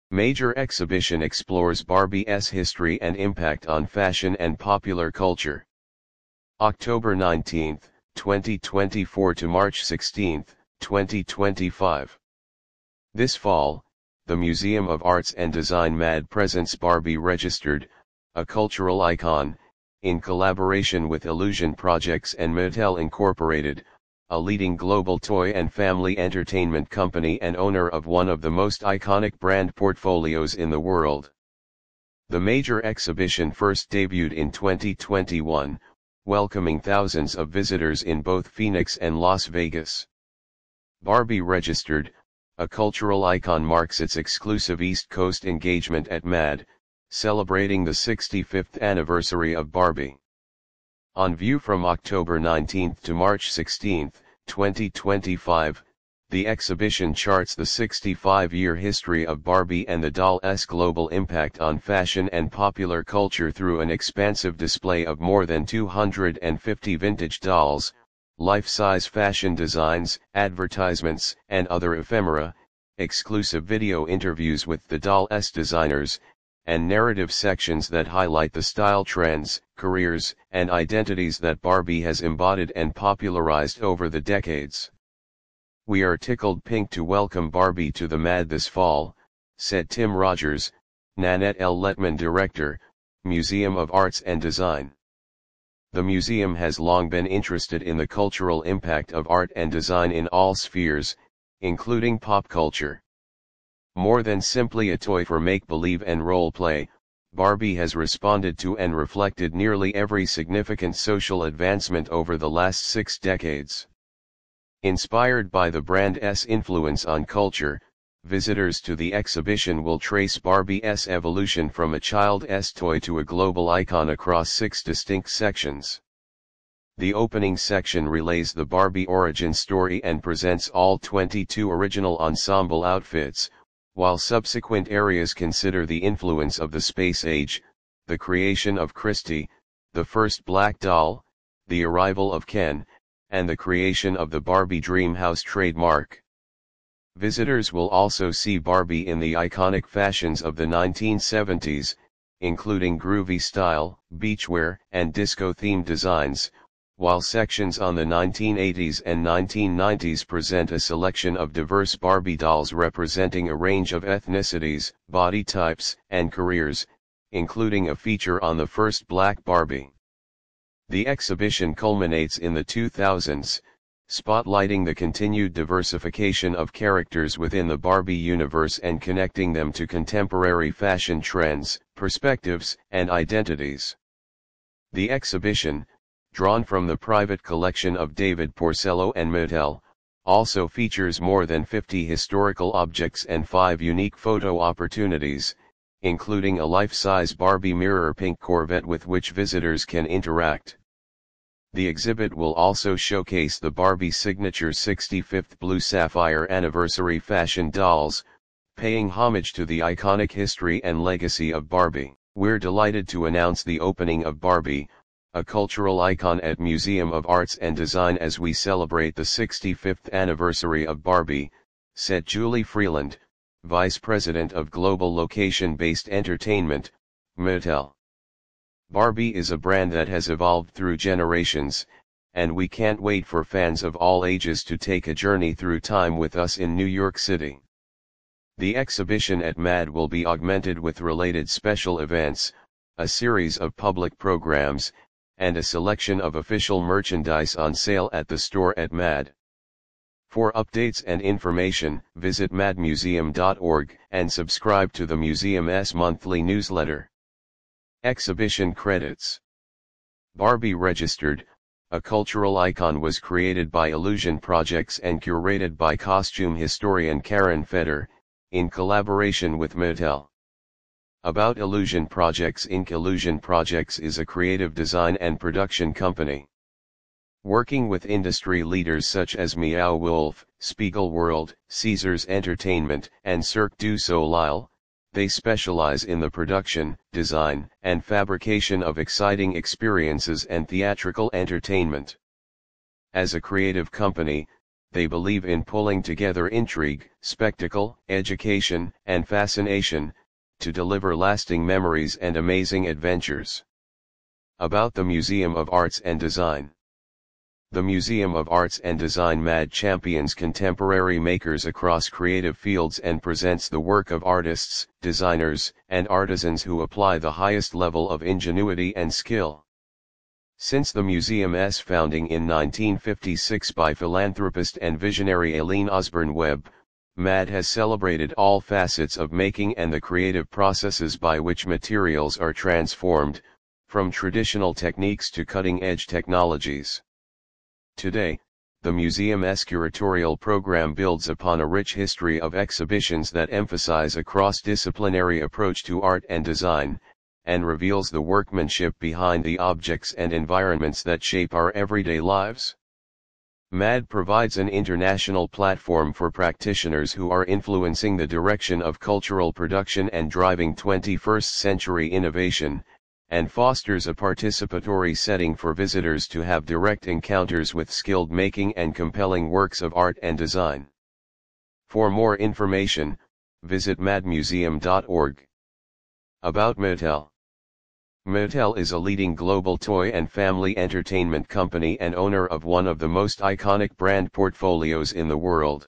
Major exhibition explores Barbie's history and impact on fashion and popular culture. October 19, 2024 to March 16, 2025. This fall, the Museum of Arts and Design MAD presents Barbie Registered, a cultural icon, in collaboration with Illusion Projects and Mattel Incorporated, a leading global toy and family entertainment company and owner of one of the most iconic brand portfolios in the world. The major exhibition first debuted in 2021, welcoming thousands of visitors in both Phoenix and Las Vegas. Barbie Registered, a cultural icon, marks its exclusive East Coast engagement at MAD, celebrating the 65th anniversary of Barbie. On view from October 19 to March 16, 2025, the exhibition charts the 65-year history of Barbie and the doll's global impact on fashion and popular culture through an expansive display of more than 250 vintage dolls, life-size fashion designs, advertisements, and other ephemera, exclusive video interviews with the doll's designers, and narrative sections that highlight the style trends, careers, and identities that Barbie has embodied and popularized over the decades. "We are tickled pink to welcome Barbie to the MAD this fall," said Tim Rogers, Nanette L. Letman Director, Museum of Arts and Design. The museum has long been interested in the cultural impact of art and design in all spheres, including pop culture. More than simply a toy for make-believe and role-play, Barbie has responded to and reflected nearly every significant social advancement over the last 6 decades. Inspired by the brand's influence on culture, visitors to the exhibition will trace Barbie's evolution from a child's toy to a global icon across 6 distinct sections. The opening section relays the Barbie origin story and presents all 22 original ensemble outfits, while subsequent areas consider the influence of the space age, the creation of Christie, the first black doll, the arrival of Ken, and the creation of the Barbie Dreamhouse trademark. Visitors will also see Barbie in the iconic fashions of the 1970s, including groovy style, beachwear, and disco-themed designs, while sections on the 1980s and 1990s present a selection of diverse Barbie dolls representing a range of ethnicities, body types, and careers, including a feature on the first black Barbie. The exhibition culminates in the 2000s, spotlighting the continued diversification of characters within the Barbie universe and connecting them to contemporary fashion trends, perspectives, and identities. The exhibition, drawn from the private collection of David Porcello and Mattel, also features more than 50 historical objects and 5 unique photo opportunities, including a life-size Barbie mirror pink Corvette with which visitors can interact. The exhibit will also showcase the Barbie signature 65th Blue Sapphire Anniversary fashion dolls, paying homage to the iconic history and legacy of Barbie. "We're delighted to announce the opening of Barbie, a cultural icon at Museum of Arts and Design as we celebrate the 65th anniversary of Barbie," said Julie Freeland, Vice President of Global Location-Based Entertainment, Mattel. "Barbie is a brand that has evolved through generations, and we can't wait for fans of all ages to take a journey through time with us in New York City." The exhibition at MAD will be augmented with related special events, a series of public programs, and a selection of official merchandise on sale at the store at MAD. For updates and information, visit madmuseum.org and subscribe to the museum's monthly newsletter. Exhibition credits. Barbie Registered, a cultural icon, was created by Illusion Projects and curated by costume historian Karen Feder, in collaboration with Mattel. About Illusion Projects Inc. Illusion Projects is a creative design and production company. Working with industry leaders such as Meow Wolf, Spiegel World, Caesars Entertainment, and Cirque du Soleil, they specialize in the production, design, and fabrication of exciting experiences and theatrical entertainment. As a creative company, they believe in pulling together intrigue, spectacle, education, and fascination, to deliver lasting memories and amazing adventures. About the Museum of Arts and Design. The Museum of Arts and Design MAD champions contemporary makers across creative fields and presents the work of artists, designers, and artisans who apply the highest level of ingenuity and skill. Since the museum's founding in 1956 by philanthropist and visionary Aileen Osborne Webb, MAD has celebrated all facets of making and the creative processes by which materials are transformed, from traditional techniques to cutting-edge technologies. Today, the museum's curatorial program builds upon a rich history of exhibitions that emphasize a cross-disciplinary approach to art and design, and reveals the workmanship behind the objects and environments that shape our everyday lives. MAD provides an international platform for practitioners who are influencing the direction of cultural production and driving 21st century innovation, and fosters a participatory setting for visitors to have direct encounters with skilled making and compelling works of art and design. For more information, visit madmuseum.org. About Mattel. Mattel is a leading global toy and family entertainment company and owner of one of the most iconic brand portfolios in the world.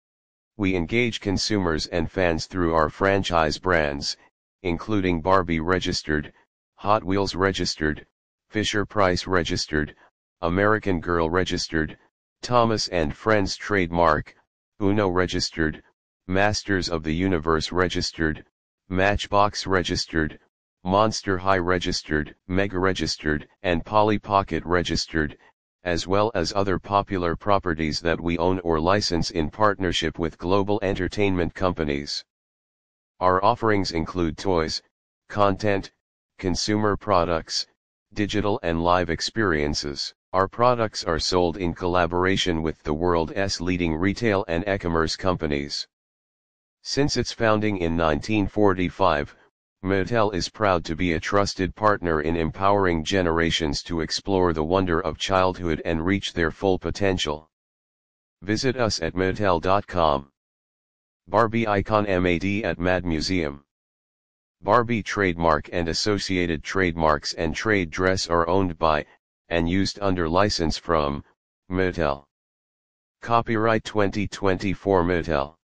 We engage consumers and fans through our franchise brands, including Barbie Registered, Hot Wheels Registered, Fisher-Price Registered, American Girl Registered, Thomas & Friends Trademark, Uno Registered, Masters of the Universe Registered, Matchbox Registered, Monster High Registered, Mega Registered, and Polly Pocket Registered, as well as other popular properties that we own or license in partnership with global entertainment companies. Our offerings include toys, content, consumer products, digital and live experiences. Our products are sold in collaboration with the world's leading retail and e-commerce companies. Since its founding in 1945, Mattel is proud to be a trusted partner in empowering generations to explore the wonder of childhood and reach their full potential. Visit us at Mattel.com. Barbie Icon MAD at MAD Museum. Barbie trademark and associated trademarks and trade dress are owned by, and used under license from, Mattel. Copyright 2024 Mattel.